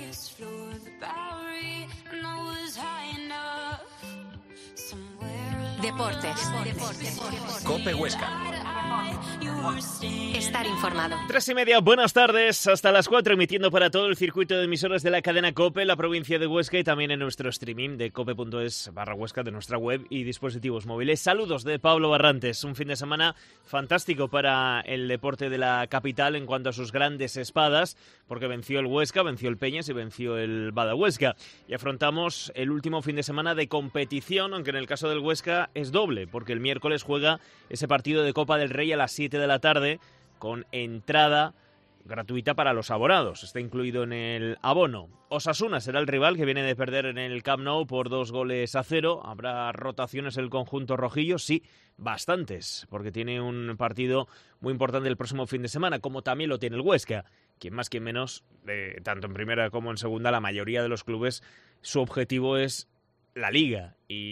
Deportes. COPE Huesca. Estar informado. 3:30, buenas tardes, hasta las 4, emitiendo para todo el circuito de emisoras de la cadena COPE, la provincia de Huesca, y también en nuestro streaming de cope.es/Huesca, de nuestra web y dispositivos móviles. Saludos de Pablo Barrantes. Un fin de semana fantástico para el deporte de la capital en cuanto a sus grandes espadas, porque venció el Huesca, venció el Peñas y venció el Bada Huesca. Y afrontamos el último fin de semana de competición, aunque en el caso del Huesca es doble, porque el miércoles juega ese partido de Copa del Rey a las 7 de la tarde, con entrada gratuita para los abonados. Está incluido en el abono. Osasuna será el rival, que viene de perder en el Camp Nou por 2-0. ¿Habrá rotaciones en el conjunto rojillo? Sí, bastantes, porque tiene un partido muy importante el próximo fin de semana, como también lo tiene el Huesca. Quien más, quien menos, tanto en primera como en segunda, la mayoría de los clubes, su objetivo es la Liga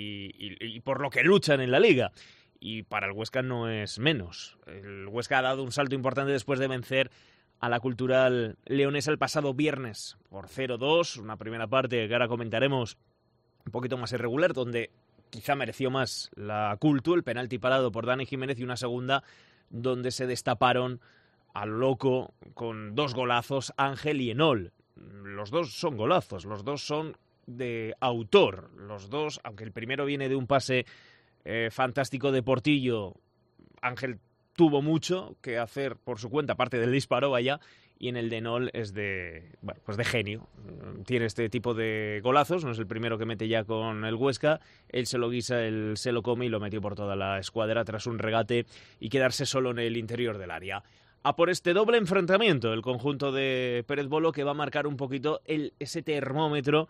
y por lo que luchan en la Liga. Y para el Huesca no es menos. El Huesca ha dado un salto importante después de vencer a la Cultural leonesa el pasado viernes por 0-2, una primera parte que ahora comentaremos un poquito más irregular, donde quizá mereció más la Cultu, el penalti parado por Dani Jiménez, y una segunda donde se destaparon a lo loco con 2 golazos, Ángel y Enol. Los dos son golazos, los dos son de autor, los dos, aunque el primero viene de un pase fantástico de Portillo. Ángel tuvo mucho que hacer por su cuenta, aparte del disparo, vaya, y en el de Nol es de genio. Tiene este tipo de golazos, no es el primero que mete ya con el Huesca. Él se lo guisa, él se lo come y lo metió por toda la escuadra tras un regate y quedarse solo en el interior del área. A por este doble enfrentamiento, el conjunto de Pérez Bolo, que va a marcar un poquito ese termómetro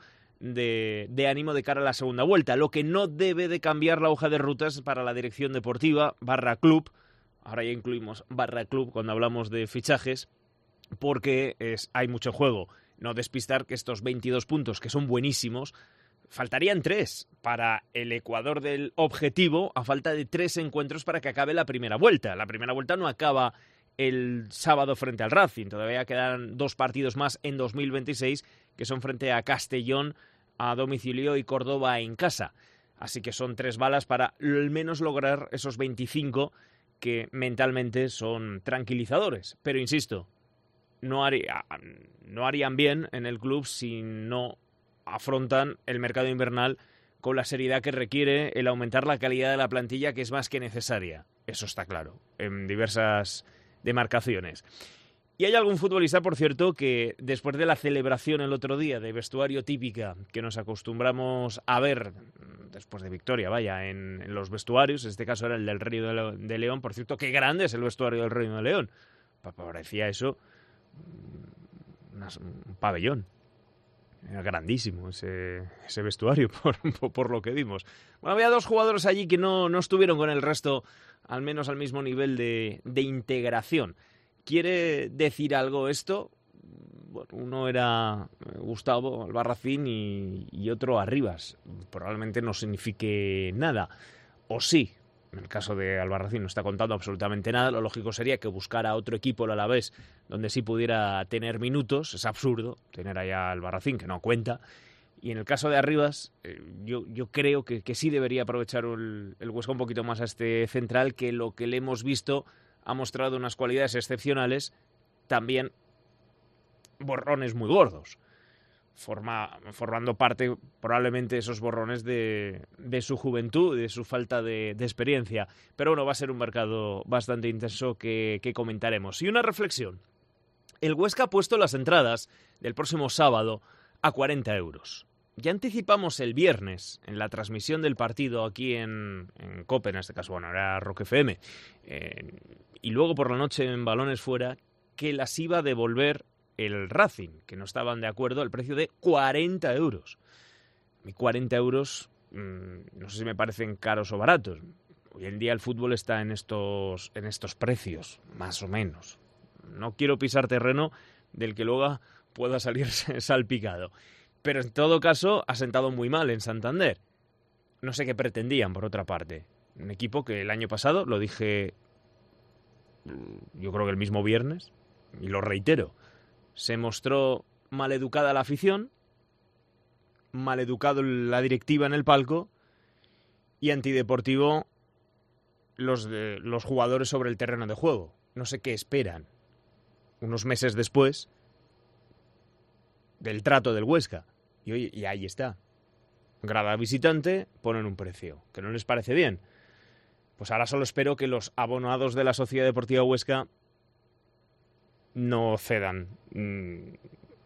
de ánimo de cara a la segunda vuelta. Lo que no debe de cambiar la hoja de rutas para la dirección deportiva /club, ahora ya incluimos /club cuando hablamos de fichajes, porque hay mucho juego. No despistar que estos 22 puntos, que son buenísimos, faltarían 3 para el Ecuador del objetivo, a falta de 3 encuentros para que acabe la primera vuelta. La primera vuelta no acaba el sábado frente al Racing, todavía quedan 2 partidos más en 2026, que son frente a Castellón a domicilio y Córdoba en casa. Así que son 3 balas para al menos lograr esos 25 que mentalmente son tranquilizadores. Pero insisto, no harían bien en el club si no afrontan el mercado invernal con la seriedad que requiere el aumentar la calidad de la plantilla, que es más que necesaria. Eso está claro, en diversas demarcaciones. Y hay algún futbolista, por cierto, que después de la celebración el otro día de vestuario típica que nos acostumbramos a ver después de victoria, vaya, en los vestuarios, en este caso era el del Reino de León. Por cierto, qué grande es el vestuario del Reino de León. Parecía eso un pabellón. Era grandísimo ese vestuario por lo que vimos. Bueno, había 2 jugadores allí que no estuvieron con el resto, al menos al mismo nivel de integración. ¿Quiere decir algo esto? Bueno, uno era Gustavo Albarracín y otro Arribas. Probablemente no signifique nada. O sí, en el caso de Albarracín no está contando absolutamente nada. Lo lógico sería que buscara otro equipo, el Alavés, donde sí pudiera tener minutos. Es absurdo tener allá a Albarracín, que no cuenta. Y en el caso de Arribas, yo creo que sí debería aprovechar el Huesca un poquito más a este central, que lo que le hemos visto ha mostrado unas cualidades excepcionales, también borrones muy gordos, formando parte probablemente esos borrones de su juventud, de su falta de experiencia. Pero bueno, va a ser un mercado bastante intenso que comentaremos. Y una reflexión. El Huesca ha puesto las entradas del próximo sábado a 40 euros. Ya anticipamos el viernes en la transmisión del partido aquí en COPE, en este caso, bueno, era Rock FM, y luego por la noche en Balones Fuera, que las iba a devolver el Racing, que no estaban de acuerdo al precio de 40 euros. A mí 40 euros, no sé si me parecen caros o baratos. Hoy en día el fútbol está en estos precios, más o menos. No quiero pisar terreno del que luego pueda salirse salpicado. Pero en todo caso ha sentado muy mal en Santander. No sé qué pretendían, por otra parte. Un equipo que el año pasado, lo dije yo creo que el mismo viernes, y lo reitero, se mostró maleducada la afición, maleducado la directiva en el palco y antideportivo los jugadores sobre el terreno de juego. No sé qué esperan unos meses después del trato del Huesca. Y ahí está. Grada visitante, ponen un precio, que no les parece bien. Pues ahora solo espero que los abonados de la Sociedad Deportiva Huesca no cedan. En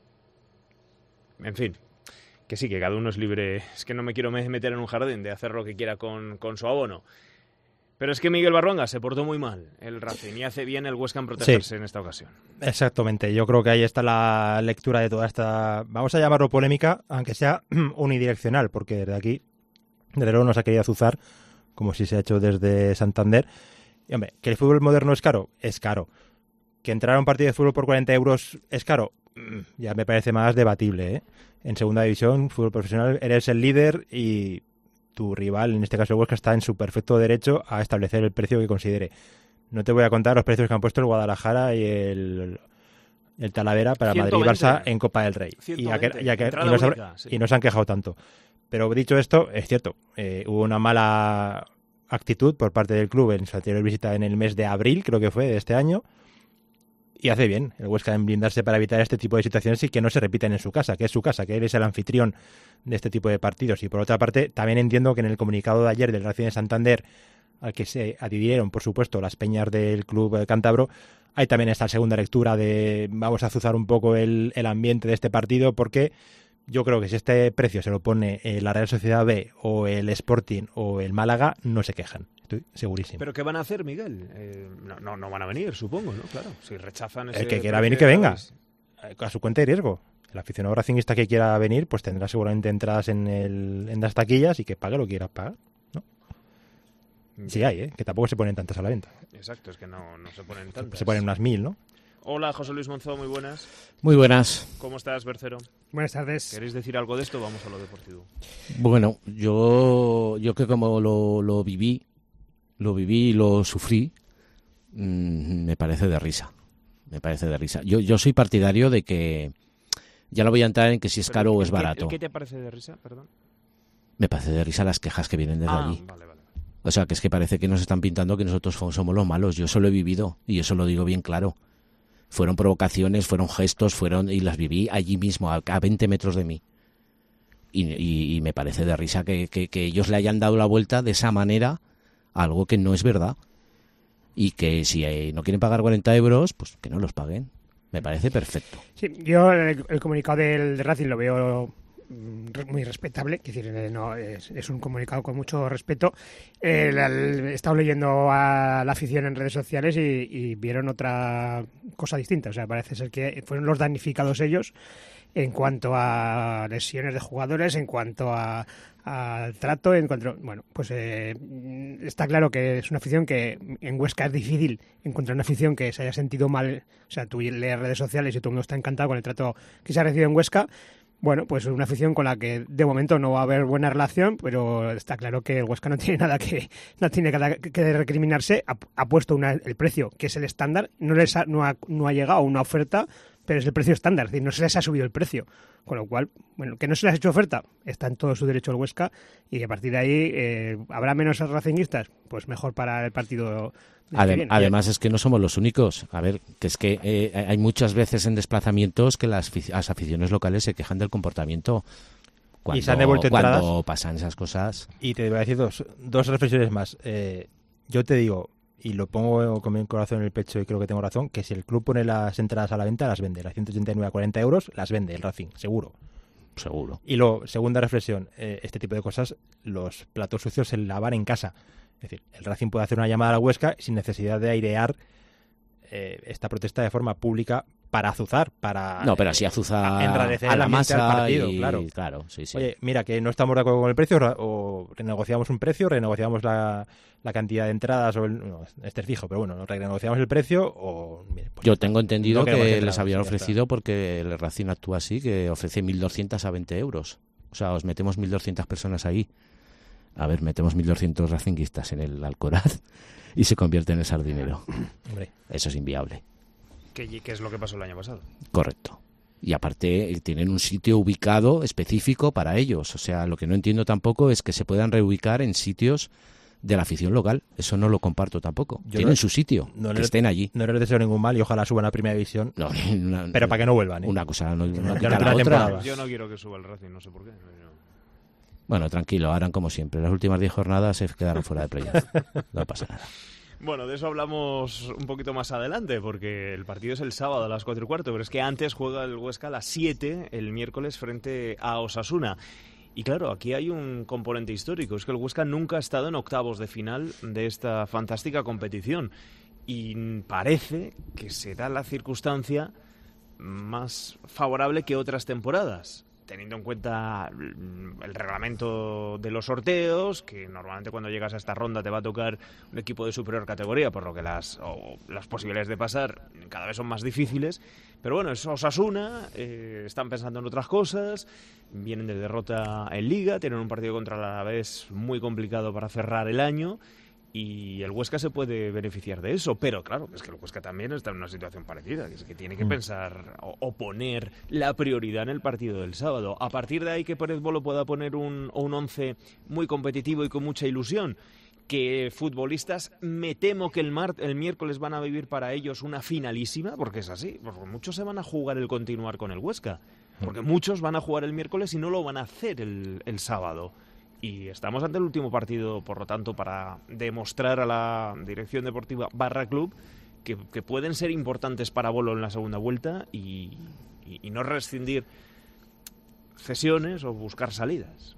fin, que sí, que cada uno es libre. Es que no me quiero meter en un jardín de hacer lo que quiera con su abono. Pero es que Miguel Barronga se portó muy mal el Racing y hace bien el Huesca en protegerse en esta ocasión. Exactamente, yo creo que ahí está la lectura de toda esta, vamos a llamarlo polémica, aunque sea unidireccional, porque desde aquí, desde luego, nos ha querido azuzar, como si se ha hecho desde Santander. Y hombre, que el fútbol moderno es caro, que entrar a un partido de fútbol por 40 euros es caro, ya me parece más debatible, ¿eh? En segunda división, fútbol profesional, eres el líder y tu rival, en este caso el Huesca, está en su perfecto derecho a establecer el precio que considere. No te voy a contar los precios que han puesto el Guadalajara y el Talavera para 120. Madrid y Barça en Copa del Rey. 120, y no se han quejado tanto. Pero dicho esto, es cierto, hubo una mala actitud por parte del club en su anterior visita en el mes de abril, creo que fue, de este año. Y hace bien el Huesca en blindarse para evitar este tipo de situaciones y que no se repiten en su casa, que es su casa, que él es el anfitrión de este tipo de partidos. Y por otra parte, también entiendo que en el comunicado de ayer del Racing de Santander, al que se adhirieron, por supuesto, las peñas del club cántabro, hay también esta segunda lectura de vamos a azuzar un poco el ambiente de este partido, porque yo creo que si este precio se lo pone la Real Sociedad B o el Sporting o el Málaga, no se quejan. Estoy segurísimo. ¿Pero qué van a hacer, Miguel? No van a venir, supongo, ¿no? Claro, si rechazan ese... El que quiera venir, que venga. A su cuenta y riesgo. El aficionado racinguista que quiera venir, pues tendrá seguramente entradas en las taquillas y que pague lo que quiera pagar, ¿no? Sí hay, que tampoco se ponen tantas a la venta. Exacto, es que no se ponen tantas. Se ponen unas 1000, ¿no? Hola, José Luis Monzó, muy buenas. Muy buenas. ¿Cómo estás, Bercero? Buenas tardes. ¿Queréis decir algo de esto? Vamos a lo deportivo. Bueno, yo que como lo viví y lo sufrí, me parece de risa. Yo soy partidario de que, ya no voy a entrar en que si es caro o es barato. ¿Qué te parece de risa, perdón? Me parece de risa las quejas que vienen desde allí. Vale. O sea, que es que parece que nos están pintando que nosotros somos los malos. Yo eso lo he vivido y eso lo digo bien claro. Fueron provocaciones, fueron gestos, y las viví allí mismo, a 20 metros de mí. Y me parece de risa que ellos le hayan dado la vuelta de esa manera a algo que no es verdad. Y que si no quieren pagar 40 euros, pues que no los paguen. Me parece perfecto. Sí, yo el comunicado del Racing lo veo muy respetable, es decir, no, es un comunicado con mucho respeto. He estado leyendo a la afición en redes sociales y vieron otra cosa distinta. O sea, parece ser que fueron los damnificados ellos en cuanto a lesiones de jugadores, en cuanto al trato, bueno, pues está claro que es una afición que en Huesca es difícil encontrar una afición que se haya sentido mal. O sea, tú lees redes sociales y todo el mundo está encantado con el trato que se ha recibido en Huesca. Bueno, pues una afición con la que de momento no va a haber buena relación, pero está claro que el Huesca no tiene nada que recriminarse. Ha puesto el precio, que es el estándar, no ha llegado a una oferta, pero es el precio estándar, es decir, no se les ha subido el precio. Con lo cual, bueno, que no se les ha hecho oferta, está en todo su derecho el Huesca, y a partir de ahí habrá menos racinguistas, pues mejor para el partido. Además es que no somos los únicos. A ver, que es que hay muchas veces en desplazamientos que las aficiones locales se quejan del comportamiento y se han devuelto entradas cuando pasan esas cosas. Y te voy a decir dos reflexiones más. Yo te digo, y lo pongo con mi corazón en el pecho y creo que tengo razón, que si el club pone las entradas a la venta, las vende. Las 189 a 40 euros las vende el Racing, seguro. Y luego, segunda reflexión, este tipo de cosas, los platos sucios se lavan en casa. Es decir, el Racing puede hacer una llamada a la Huesca sin necesidad de airear esta protesta de forma pública para azuzar, para... No, pero así azuza enrarecer a la masa al partido, y, claro. Sí. Oye, mira, que no estamos de acuerdo con el precio, o renegociamos un precio, renegociamos la cantidad de entradas, este es fijo, pero bueno, renegociamos el precio o... Mire, pues, yo tengo entendido que les habían ofrecido, porque el Racing actúa así, que ofrece 1.200 a 20 euros. O sea, os metemos 1.200 personas ahí. A ver, metemos 1.200 racinguistas en el Alcoraz y se convierte en el Sardinero. Hombre, eso es inviable. ¿Qué es lo que pasó el año pasado? Correcto. Y aparte tienen un sitio ubicado específico para ellos. O sea, lo que no entiendo tampoco es que se puedan reubicar en sitios de la afición local. Eso no lo comparto tampoco. Tienen su sitio, que estén allí. No les deseo ningún mal y ojalá suban a Primera División. No, pero para que no vuelvan. Una cosa no Ya quita la la otra. temporada. Yo no quiero que suba el Racing, no sé por qué. Bueno, tranquilo, harán como siempre. Las últimas 10 jornadas se quedaron fuera de playoff. No pasa nada. Bueno, de eso hablamos un poquito más adelante, porque el partido es el sábado a las 4:15, pero es que antes juega el Huesca a las 7 el miércoles frente a Osasuna. Y claro, aquí hay un componente histórico, es que el Huesca nunca ha estado en octavos de final de esta fantástica competición. Y parece que será la circunstancia más favorable que otras temporadas, teniendo en cuenta el reglamento de los sorteos, que normalmente cuando llegas a esta ronda te va a tocar un equipo de superior categoría, por lo que las posibilidades de pasar cada vez son más difíciles. Pero bueno, es Osasuna, están pensando en otras cosas, vienen de derrota en Liga, tienen un partido contra el Alavés muy complicado para cerrar el año, y el Huesca se puede beneficiar de eso, pero claro, es que el Huesca también está en una situación parecida, que es que tiene que pensar o poner la prioridad en el partido del sábado. A partir de ahí que Pérez Bolo pueda poner un 11 muy competitivo y con mucha ilusión, que futbolistas me temo que el miércoles van a vivir para ellos una finalísima, porque es así, porque muchos se van a jugar el continuar con el Huesca, porque muchos van a jugar el miércoles y no lo van a hacer el sábado. Y estamos ante el último partido, por lo tanto, para demostrar a la dirección deportiva / club que pueden ser importantes para Bolo en la segunda vuelta y no rescindir cesiones o buscar salidas.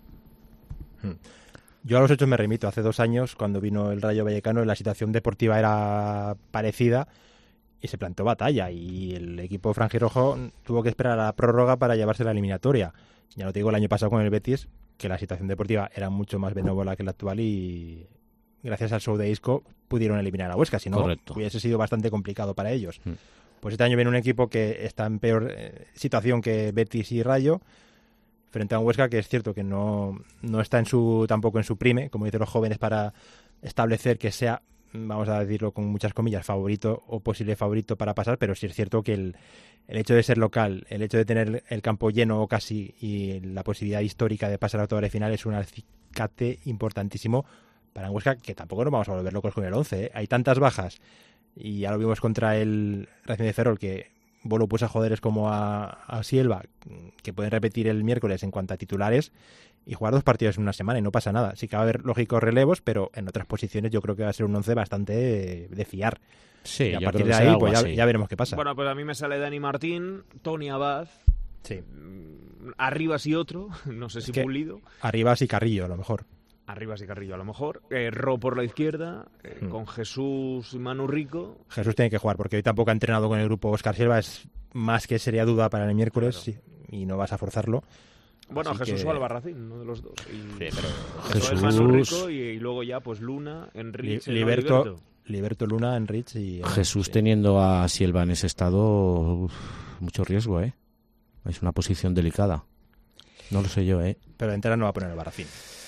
Yo a los hechos me remito. Hace 2 años, cuando vino el Rayo Vallecano, la situación deportiva era parecida y se plantó batalla. Y el equipo franjirrojo tuvo que esperar a la prórroga para llevarse la eliminatoria. Ya no te digo el año pasado con el Betis, que la situación deportiva era mucho más benévola que la actual y gracias al show de Isco pudieron eliminar a Huesca, si no hubiese sido bastante complicado para ellos. Pues este año viene un equipo que está en peor situación que Betis y Rayo, frente a un Huesca que es cierto que no está tampoco en su prime, como dicen los jóvenes, para establecer que sea, vamos a decirlo con muchas comillas, favorito o posible favorito para pasar, pero sí es cierto que el hecho de ser local, el hecho de tener el campo lleno o casi y la posibilidad histórica de pasar a octavos de final es un acicate importantísimo para un Huesca, que tampoco nos vamos a volver locos con el 11, ¿eh? Hay tantas bajas y ya lo vimos contra el Racing de Ferrol, que Bolo puso a joderes como a Silva, que pueden repetir el miércoles en cuanto a titulares y jugar 2 partidos en una semana y no pasa nada. Sí que va a haber lógicos relevos, pero en otras posiciones yo creo que va a ser un 11 bastante de fiar. Sí, y a partir de ahí pues ya veremos qué pasa. Bueno, pues a mí me sale Dani Martín, Tony Abad, sí. Arribas y otro, no sé si Pulido. Arribas y Carrillo, a lo mejor. Arribas y Carrillo, a lo mejor. Ro por la izquierda, con Jesús y Manu Rico. Jesús tiene que jugar, porque hoy tampoco ha entrenado con el grupo Óscar Silva, es más que sería duda para el miércoles, claro. Sí, y no vas a forzarlo. Bueno, así Jesús que... o Albarracín, uno de los dos. Sí, pero Jesús, Manu Rico y luego ya pues Luna, Enrich, Liberto, Luna, Enrich y... Jesús teniendo a Silva en ese estado, mucho riesgo, ¿eh? Es una posición delicada. No lo sé yo, ¿eh? Pero de entera no va a poner Albarracín.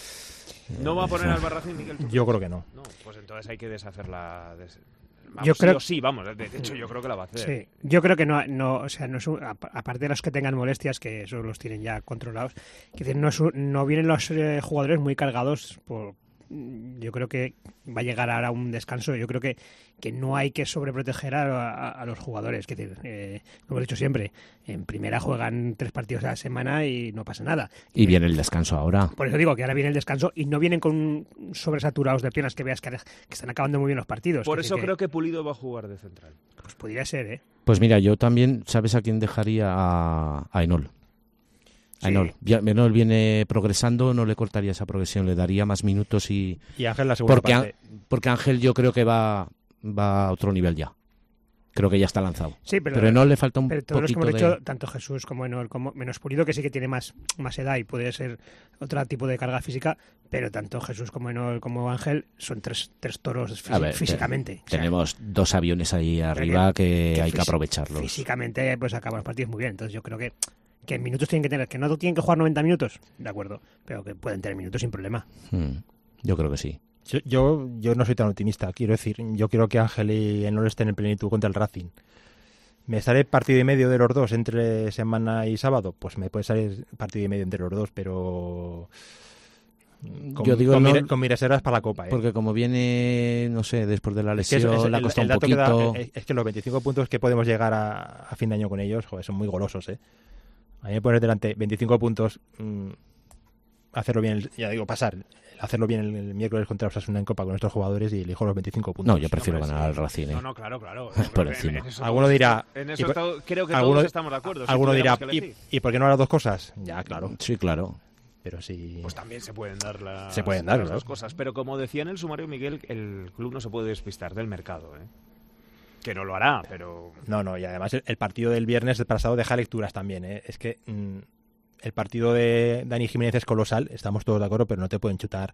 ¿No va a poner Albarracín, Miguel? Yo creo que no. No, pues entonces hay que deshacerla. Yo creo... sí, vamos, de hecho yo creo que la va a hacer. Sí, yo creo que no, o sea, no es aparte de los que tengan molestias, que eso los tienen ya controlados, que no vienen los jugadores muy cargados yo creo que va a llegar ahora un descanso. Yo creo que no hay que sobreproteger a los jugadores. Como he dicho siempre, en primera juegan 3 partidos a la semana y no pasa nada. Y viene el descanso ahora. Por eso digo que ahora viene el descanso y no vienen con sobresaturados de piernas, que veas que están acabando muy bien los partidos. Por eso creo que Pulido va a jugar de central. Pues podría ser, ¿eh? Pues mira, yo también, ¿sabes a quién dejaría? A Ainol. Ainol viene progresando, no le cortaría esa progresión, le daría más minutos y Ángel la segunda parte. Porque Ángel yo creo que va a otro nivel ya. Creo que ya está lanzado. Sí, pero Ainol le falta un poquito. Pero todos los que hemos dicho, tanto Jesús como Ainol, como menos Pulido, que sí que tiene más edad y puede ser otro tipo de carga física, pero tanto Jesús como Ainol como Ángel son tres toros físicamente. Tenemos 2 aviones ahí arriba que hay que aprovecharlos. Físicamente pues acaban los partidos muy bien, entonces yo creo que en minutos tienen que tener, que no tienen que jugar 90 minutos, de acuerdo, pero que pueden tener minutos sin problema. Yo creo que sí. Yo no soy tan optimista, quiero decir, yo quiero que Ángel y Ainol estén en plenitud contra el Racing. ¿Me sale partido y medio de los dos entre semana y sábado? Pues me puede salir partido y medio entre los dos, pero Yo digo con mi reservas para la Copa. Porque como viene, no sé, después de la lesión, le ha costado un dato poquito. Es que los 25 puntos que podemos llegar a fin de año con ellos, joder, son muy golosos, ¿eh? A mí me pones delante 25 puntos, hacerlo bien, ya digo, hacerlo bien el miércoles contra Osasuna en Copa con nuestros jugadores y elijo los 25 puntos. No, yo prefiero ganar al Racing. No, claro. Por encima. Alguno dirá... En eso creo que alguno, todos estamos de acuerdo. Alguno si dirá, tuviéramos que elegir. ¿y por qué no las dos cosas? Ya, claro. Sí, claro. Pero sí... Pues también se pueden dar las claro. dos cosas. Pero como decía en el sumario Miguel, el club no se puede despistar del mercado, ¿eh? Que no lo hará, pero... No, y además el partido del viernes del pasado deja lecturas también, ¿eh? Es que el partido de Dani Jiménez es colosal, estamos todos de acuerdo, pero no te pueden chutar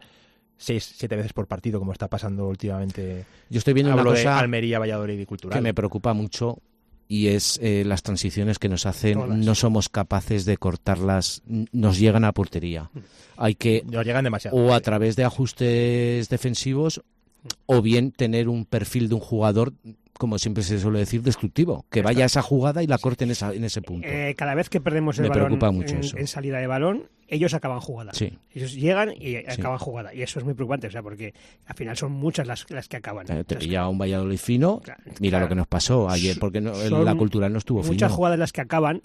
6-7 veces por partido como está pasando últimamente. Yo estoy viendo una cosa de Almería, Valladolid y Cultural. que me preocupa mucho y es las transiciones que nos hacen. Todas. No somos capaces de cortarlas, nos llegan a portería. Hay que Nos llegan demasiado. o a través de ajustes defensivos o bien tener un perfil de un jugador, como siempre se suele decir, destructivo, que vaya a esa jugada y la corte en ese punto. Cada vez que perdemos el Me balón preocupa mucho eso. en salida de balón, ellos acaban jugada. Sí. Ellos llegan y acaban jugada. Y eso es muy preocupante, o sea, porque al final son muchas las que acaban. Te Entonces, pilla un Valladolid fino, mira claro. lo que nos pasó ayer, porque Son la Cultural no estuvo fino. muchas jugadas las que acaban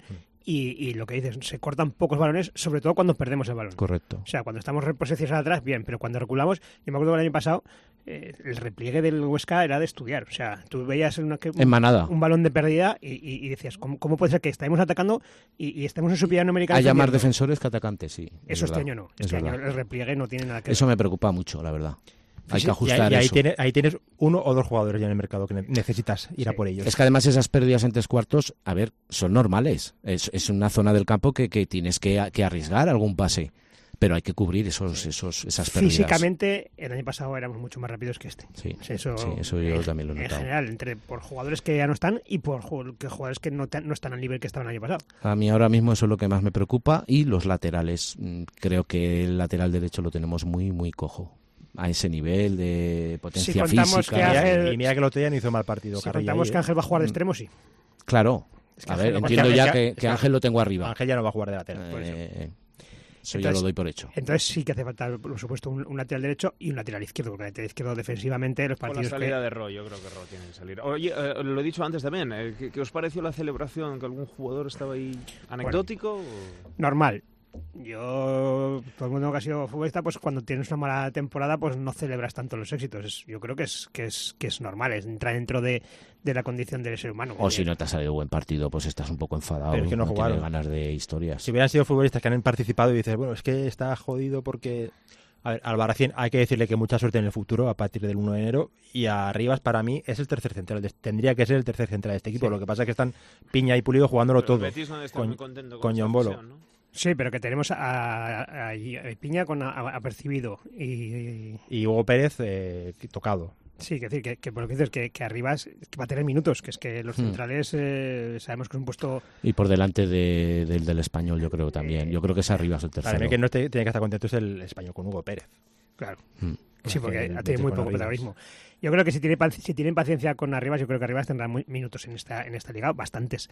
y lo que dices, se cortan pocos balones, sobre todo cuando perdemos el balón. Correcto. O sea, cuando estamos reposicionados atrás, bien, pero cuando reculamos, yo me acuerdo que el año pasado el repliegue del Huesca era de estudiar. O sea, tú veías En manada. un balón de pérdida y decías, ¿cómo puede ser que estemos atacando y estemos en su pilla numérica? Haya más defensores que atacantes, sí. Eso verdad. este año no. Es Este año verdad. el repliegue no tiene nada que ver. Eso me preocupa mucho, la verdad. Hay que Y ajustar ahí, eso. ahí tienes uno o dos jugadores ya en el mercado que necesitas ir a por ellos. Es que además esas pérdidas en 3/4, a ver, son normales. Es una zona del campo que tienes que arriesgar algún pase. Pero hay que cubrir esas pérdidas. Físicamente, el año pasado éramos mucho más rápidos que este. Sí, O sea, eso yo también lo he en notado. general, por jugadores que ya no están y por jugadores que no están al nivel que estaban el año pasado. A mí ahora mismo eso es lo que más me preocupa. Y los laterales. Creo que el lateral derecho lo tenemos muy, muy cojo. A ese nivel de potencia Si contamos física. que Ángel- Y mira que el otro día no hizo mal partido. Si Carrilla contamos ahí, que Ángel va a jugar de extremo, sí. Claro. Es que A Ángel ver, no va a entiendo jugar. ya Es que que Ángel lo tengo arriba. Ángel ya no va a jugar de lateral. por eso. Eso ya Entonces- lo doy por hecho. Entonces sí que hace falta, por supuesto, un lateral derecho y un lateral izquierdo, porque el lateral izquierdo defensivamente los Con la partidos salida que... de Ro, yo creo que Ro tiene que salir. Oye, lo he dicho antes también, ¿qué os pareció la celebración? ¿Que algún jugador estaba ahí anecdótico? o- Normal. Yo, todo el mundo que ha sido futbolista, pues cuando tienes una mala temporada, pues no celebras tanto los éxitos. Yo creo que es normal, entra dentro de la condición del ser humano. O si no te ha salido buen partido, pues estás un poco enfadado. Pero es que no tienes jugaron. ganas de historias. Si hubieran sido futbolistas que han participado y dices, bueno, es que está jodido porque... A ver, Albarracín hay que decirle que mucha suerte en el futuro a partir del 1 de enero y a Rivas para mí es el tercer central. Tendría que ser el tercer central de este equipo. Sí. Lo que pasa es que están Piña y Pulido jugándolo Pero el todo. Betis no está Con- muy contento con esta Yombolo. cesión, ¿no? Sí, pero que tenemos a Piña con apercibido y Y Hugo Pérez tocado. sí, que decir que por lo que dices que Arribas que va a tener minutos, que es que los centrales sabemos que es un puesto. Y por delante del Español, yo creo también. Yo creo que es arriba el tercero. Para mí que no tiene que estar contento es el español con Hugo Pérez. Claro. Mm. Sí, porque Que ha tenido muy con poco Arribas. protagonismo. Yo creo que si tienen paciencia con Arribas, yo creo que Arribas tendrá minutos en esta liga, bastantes.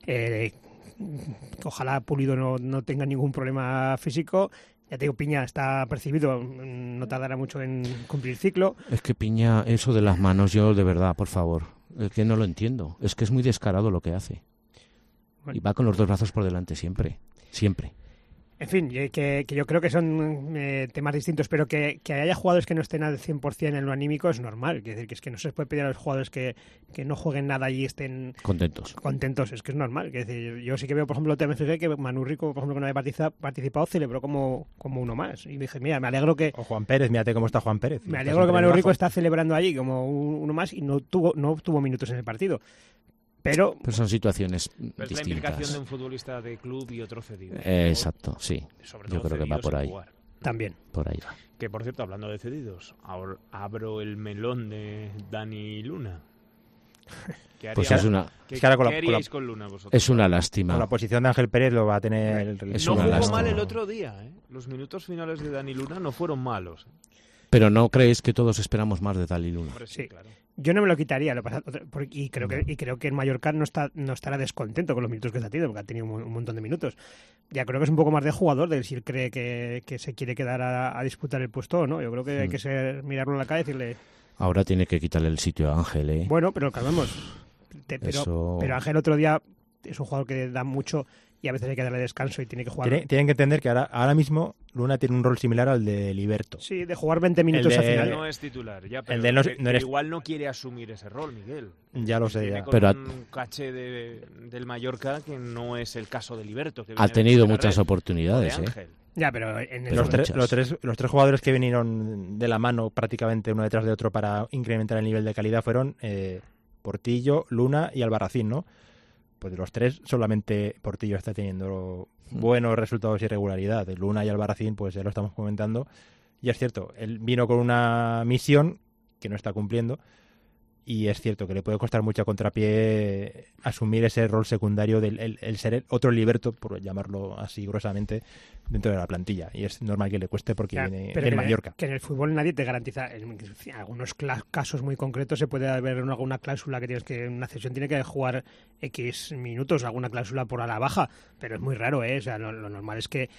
Ojalá Pulido no tenga ningún problema físico. Ya te digo, Piña está percibido, no tardará mucho en cumplir ciclo. Es que Piña, eso de las manos, yo de verdad, por favor, es que no lo entiendo. Es que es muy descarado lo que hace. Bueno. Y va con los dos brazos por delante siempre. Siempre. En fin, que yo creo que son temas distintos, pero que haya jugadores que no estén al 100% en lo anímico es normal. Es decir, que es que no se les puede pedir a los jugadores que no jueguen nada y estén Contentos. contentos, es que es normal. Es decir, yo sí que veo, por ejemplo, TMFG, que Manu Rico, por ejemplo, que no había participado, celebró como uno más. Y dije, mira, me alegro que O Juan Pérez, mírate cómo está Juan Pérez. me Está alegro que siempre Manu Rico debajo. está celebrando allí como uno más y no tuvo minutos en el partido. Pero Pero son situaciones Pero es la implicación de distintas. un futbolista de club y otro cedido. Exacto, sí. Sobre Yo todo creo que va cedidos por en ahí. jugar. también. Por ahí va. Que por cierto, hablando de cedidos, ahora abro el melón de Dani Luna. ¿Qué Pues haría- es una, ¿Qué, es que ahora con qué la- haríais con Luna vosotros? es una Con la lástima. posición de Ángel Pérez lo va a tener... Es No una jugó lástima. mal el otro día, ¿eh? Los minutos finales de Dani Luna no fueron malos. Pero no creéis que todos esperamos más de Dali Luna. Hombre, sí, Sí. claro. Yo no me lo quitaría, y creo que el Mallorca no estará descontento con los minutos que está teniendo, porque ha tenido un montón de minutos. Ya creo que es un poco más de jugador, de si él cree que se quiere quedar a disputar el puesto o no. Yo creo que hay que mirarlo en la cara y decirle... Ahora tiene que quitarle el sitio a Ángel, ¿eh? Bueno, pero calmemos. Pero Ángel otro día es un jugador que da mucho y a veces hay que darle descanso y tiene que jugar. Tienen que entender que ahora mismo Luna tiene un rol similar al de Liberto. Sí, de jugar 20 minutos al final. No es titular, ya, pero, pero igual no quiere asumir ese rol, Miguel. Ya lo sé, tiene ya. Con pero un caché del Mallorca que no es el caso de Liberto. Que ha tenido muchas oportunidades, Ángel. Ya, pero los tres jugadores que vinieron de la mano prácticamente uno detrás de otro para incrementar el nivel de calidad fueron Portillo, Luna y Albarracín, ¿no? Pues de los tres solamente Portillo está teniendo buenos resultados y regularidad. Luna y Albarracín, pues ya lo estamos comentando. Y es cierto, él vino con una misión que no está cumpliendo. Y es cierto que le puede costar mucho a contrapié asumir ese rol secundario del el ser otro Liberto, por llamarlo así gruesamente, dentro de la plantilla. Y es normal que le cueste porque viene del Mallorca. Que en el fútbol nadie te garantiza. En algunos casos muy concretos se puede haber alguna cláusula que tienes que una cesión tiene que jugar X minutos, alguna cláusula por a la baja. Pero es muy raro, ¿eh? O sea, lo normal es que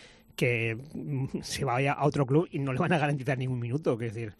se vaya a otro club y no le van a garantizar ningún minuto. Es decir,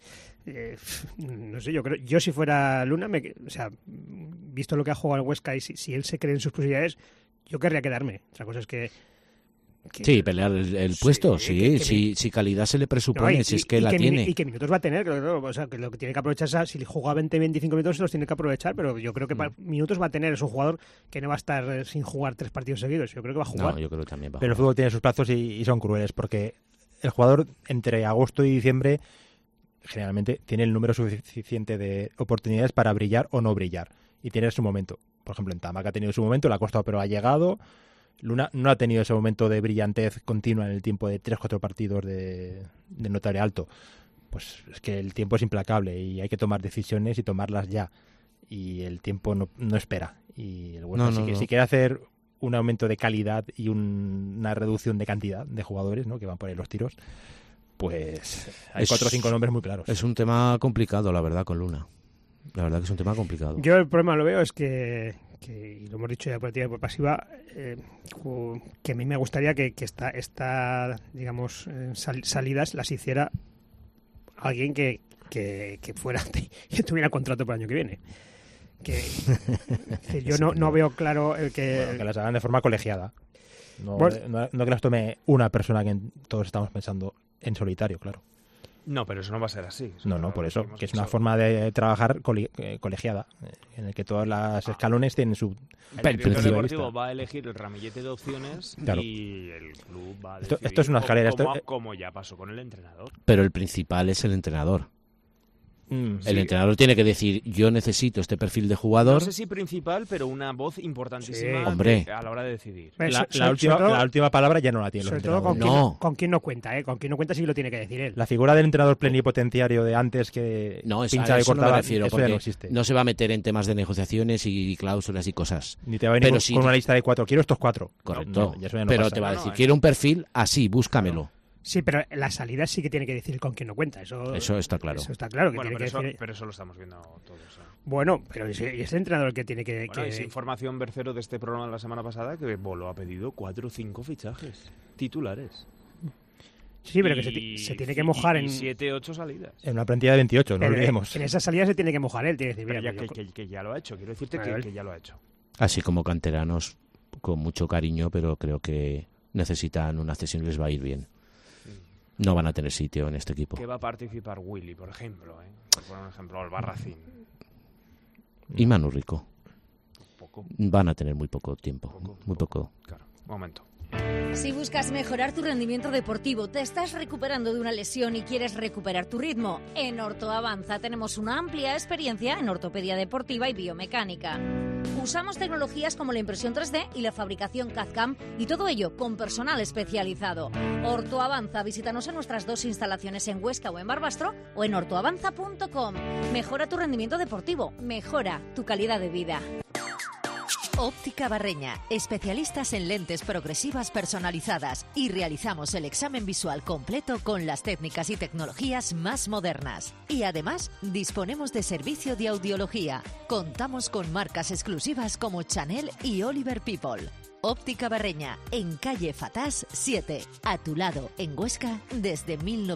no sé, yo si fuera Luna, visto lo que ha jugado el Huesca y si él se cree en sus posibilidades, yo querría quedarme. Otra cosa es que sí, pelear el puesto, si calidad se le presupone, si es que la tiene. Y qué minutos va a tener, o sea, que lo que tiene que aprovechar, si juega 20-25 minutos, los tiene que aprovechar, pero yo creo que minutos va a tener. Es un jugador que no va a estar sin jugar 3 partidos seguidos, yo creo que va a jugar. No, yo creo que también va a Pero jugar. el fútbol tiene sus plazos y son crueles, porque el jugador entre agosto y diciembre generalmente tiene el número suficiente de oportunidades para brillar o no brillar, y tiene su momento. Por ejemplo, en Tamac ha tenido su momento, le ha costado, pero ha llegado. Luna no ha tenido ese momento de brillantez continua en el tiempo de 3-4 partidos de notable alto. Pues es que el tiempo es implacable y hay que tomar decisiones y tomarlas ya. Y el tiempo no espera. Y el Huesca si quiere hacer un aumento de calidad y una reducción de cantidad de jugadores, ¿no?, que van por ahí los tiros, pues hay 4 o 5 nombres muy claros. Es un tema complicado, la verdad, con Luna. La verdad que es un tema complicado. Yo el problema lo veo es que y lo hemos dicho ya por activa y por pasiva, que a mí me gustaría que esta digamos, salidas las hiciera alguien que fuera, que tuviera contrato para el año que viene. Yo no veo claro que las hagan de forma colegiada. No que las tome una persona que todos estamos pensando en solitario, claro. No, pero eso no va a ser así. No, por eso, que es una forma de trabajar colegiada, en el que todos los escalones tienen su... El director deportivo va a elegir el ramillete de opciones, claro, y el club va a decidir esto es una escalera. Como ya pasó con el entrenador. Pero el principal es el entrenador. El entrenador tiene que decir, yo necesito este perfil de jugador. No sé si principal, pero una voz importantísima a la hora de decidir. La última palabra ya no la tiene. Sobre todo con quién no cuenta, ¿eh? Con quién no cuenta sí lo tiene que decir él. La figura del entrenador plenipotenciario de antes que pincha y cortaba, no me refiero, eso ya no existe. No se va a meter en temas de negociaciones y cláusulas y cosas. Ni te va a venir con una lista de 4, quiero estos 4. Correcto, pero te va a decir, quiero un perfil así, búscamelo. Sí, pero la salida sí que tiene que decir con quién no cuenta. Eso está claro. Eso está claro. Pero eso lo estamos viendo todos. Bueno, pero es el entrenador el que tiene que... Es información Bercero de este programa de la semana pasada que Bolo ha pedido 4 o 5 fichajes titulares. Sí, pero que se tiene que mojar en... 7 8 salidas. En una plantilla de 28, no olvidemos. En esa salida se tiene que mojar él. Tiene que decir, mira, que ya lo ha hecho. Quiero decirte que ya lo ha hecho. Así como canteranos, con mucho cariño, pero creo que necesitan una cesión y les va a ir bien. No van a tener sitio en este equipo. ¿Qué va a participar Willy, por ejemplo? Por ejemplo, Albarracín. Y Manu Rico. Poco. Van a tener muy poco tiempo. Muy poco. Claro, un momento. Si buscas mejorar tu rendimiento deportivo, te estás recuperando de una lesión y quieres recuperar tu ritmo, en Orto Avanza tenemos una amplia experiencia en ortopedia deportiva y biomecánica. Usamos tecnologías como la impresión 3D y la fabricación CAD/CAM, y todo ello con personal especializado. Orto Avanza, visítanos en nuestras 2 instalaciones en Huesca o en Barbastro o en ortoavanza.com. Mejora tu rendimiento deportivo, mejora tu calidad de vida. Óptica Barreña, especialistas en lentes progresivas personalizadas y realizamos el examen visual completo con las técnicas y tecnologías más modernas. Y además, disponemos de servicio de audiología. Contamos con marcas exclusivas como Chanel y Oliver People. Óptica Barreña, en calle Fatás 7, a tu lado, en Huesca, desde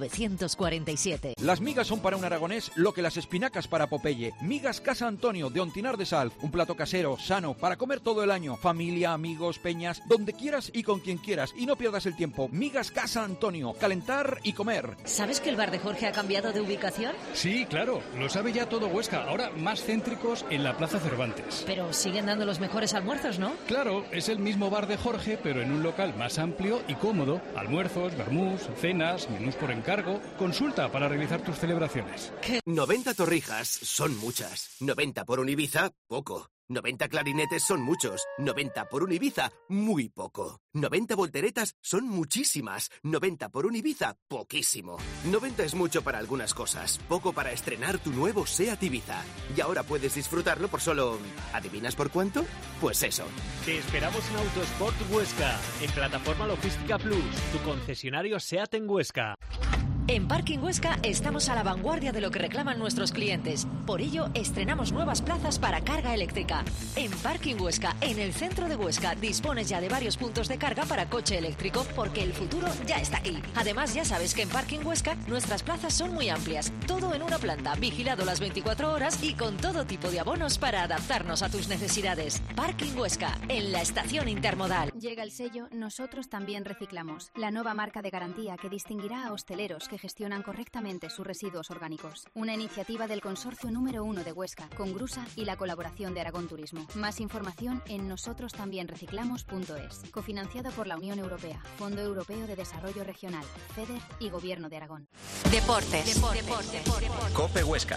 1947. Las migas son para un aragonés lo que las espinacas para Popeye. Migas Casa Antonio, de Ontinar de Salv, un plato casero, sano, para comer todo el año. Familia, amigos, peñas, donde quieras y con quien quieras. Y no pierdas el tiempo. Migas Casa Antonio, calentar y comer. ¿Sabes que el bar de Jorge ha cambiado de ubicación? Sí, claro, lo sabe ya todo Huesca, ahora más céntricos en la Plaza Cervantes. Pero siguen dando los mejores almuerzos, ¿no? Claro, es el mismo bar de Jorge, pero en un local más amplio y cómodo. Almuerzos, vermús, cenas, menús por encargo. Consulta para realizar tus celebraciones. 90 torrijas son muchas. 90 por un Ibiza, poco. 90 clarinetes son muchos. 90 por un Ibiza, muy poco. 90 volteretas son muchísimas. 90 por un Ibiza, poquísimo. 90 es mucho para algunas cosas, poco para estrenar tu nuevo SEAT Ibiza. Y ahora puedes disfrutarlo por solo... ¿adivinas por cuánto? Pues eso. Te esperamos en Autosport Huesca, en Plataforma Logística Plus, tu concesionario SEAT en Huesca. En Parking Huesca estamos a la vanguardia de lo que reclaman nuestros clientes. Por ello, estrenamos nuevas plazas para carga eléctrica. En Parking Huesca, en el centro de Huesca, dispones ya de varios puntos de carga para coche eléctrico, porque el futuro ya está aquí. Además, ya sabes que en Parking Huesca nuestras plazas son muy amplias. Todo en una planta, vigilado las 24 horas y con todo tipo de abonos para adaptarnos a tus necesidades. Parking Huesca, en la estación intermodal. Llega el sello Nosotros También Reciclamos, la nueva marca de garantía que distinguirá a hosteleros que gestionan correctamente sus residuos orgánicos. Una iniciativa del consorcio número 1 de Huesca, con Grusa y la colaboración de Aragón Turismo. Más información en nosotrostambienreciclamos.es. Cofinanciado por la Unión Europea, Fondo Europeo de Desarrollo Regional, FEDER y Gobierno de Aragón. Deportes. Cope Huesca.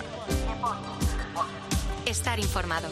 Estar informado.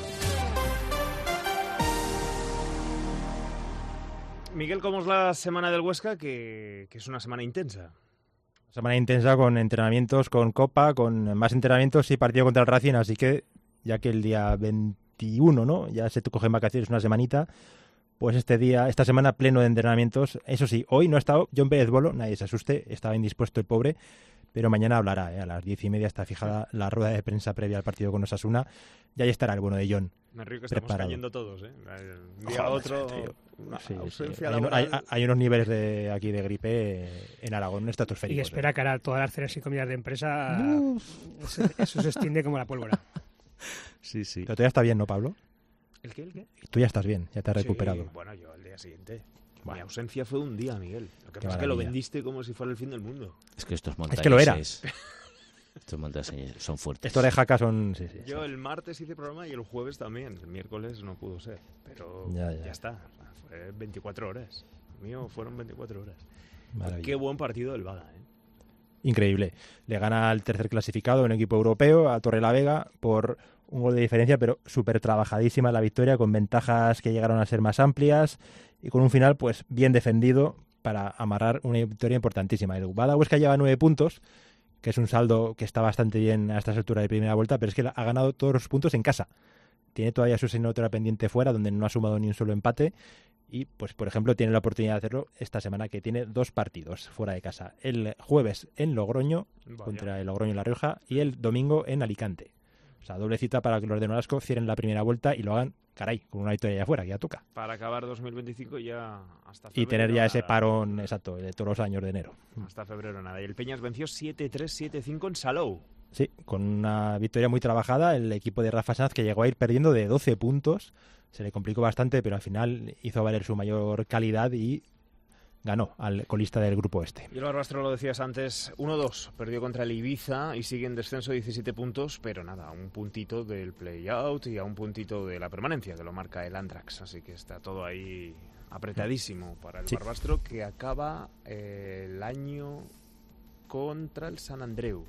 Miguel, ¿cómo es la semana del Huesca? Que es una semana intensa. Semana intensa con entrenamientos, con Copa, con más entrenamientos y partido contra el Racing, así que ya que el día 21, ¿no? Ya se cogen vacaciones una semanita, pues esta semana pleno de entrenamientos. Eso sí, hoy no ha estado John Pérez Bolo, nadie se asuste, estaba indispuesto el pobre, pero mañana hablará, a las 10:30 está fijada la rueda de prensa previa al partido con Osasuna, y ahí estará el bueno de John. Me río que estamos cayendo todos, ¿eh? Un día a otro, ausencia hay unos niveles de aquí de gripe en Aragón estratosféricos. Y espera que ahora todas las cenas y comidas de empresa eso se extiende como la pólvora. Sí, sí. Pero tú ya estás bien, ¿no, Pablo? ¿El qué? Tú ya estás bien, ya te has recuperado. Bueno, yo al día siguiente. Mi ausencia fue un día, Miguel. Lo que pasa es que lo vendiste como si fuera el fin del mundo. Es que estos montañeses... Es que lo era. Estos montañeses son fuertes. Estos de Jaca son... Sí, yo el martes hice programa y el jueves también. El miércoles no pudo ser. Pero ya está. O sea, fue 24 horas. El mío fueron 24 horas. Qué buen partido del Vaga, ¿eh? Increíble. Le gana al tercer clasificado, un equipo europeo, a Torrelavega, por un gol de diferencia, pero súper trabajadísima la victoria, con ventajas que llegaron a ser más amplias y con un final pues bien defendido para amarrar una victoria importantísima. El Bada Huesca lleva 9 puntos, que es un saldo que está bastante bien a estas alturas de primera vuelta, pero es que ha ganado todos los puntos en casa. Tiene todavía su asignatura pendiente fuera, donde no ha sumado ni un solo empate. Y, pues, por ejemplo, tiene la oportunidad de hacerlo esta semana, que tiene 2 partidos fuera de casa. El jueves en Logroño, contra el Logroño y La Rioja, y el domingo en Alicante. O sea, doble cita para que los de Nolasco cierren la primera vuelta y lo hagan, caray, con una victoria allá afuera, que ya toca. Para acabar 2025 ya hasta febrero. Y tener ya ese parón, exacto, de todos los años de enero. Hasta febrero nada. Y el Peñas venció 7-3, 7-5 en Salou. Sí, con una victoria muy trabajada. El equipo de Rafa Sanz, que llegó a ir perdiendo de 12 puntos, se le complicó bastante, pero al final hizo valer su mayor calidad y ganó al colista del grupo este. Y el Barbastro, lo decías antes, 1-2, perdió contra el Ibiza y sigue en descenso 17 puntos, pero nada, a un puntito del play-out y a un puntito de la permanencia, que lo marca el Andrax, así que está todo ahí apretadísimo para el Barbastro, que acaba el año contra el San Andreu.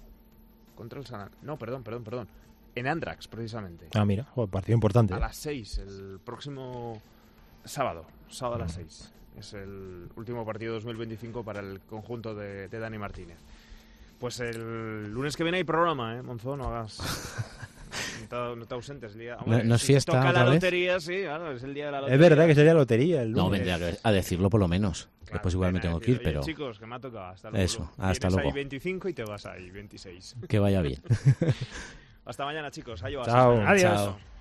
Perdón. En Andrax, precisamente. Ah, mira, partido importante. A las 6, el próximo sábado a las 6. Es el último partido 2025 para el conjunto de Dani Martínez. Pues el lunes que viene hay programa, Monzón, no hagas no te ausentes el día. ¿No es fiesta toca otra la vez? lotería, sí, claro, es el día de la lotería. Es verdad que es el día de la lotería. El lunes. No, vendría a decirlo por lo menos. Claro, Después igual me tengo que ir, oye, pero... chicos, que me ha tocado. Hasta luego. Eso, hasta Vienes luego. ahí 25 y te vas ahí 26. Que vaya bien. Hasta mañana, chicos. Adiós. Chao. Adiós. Chao.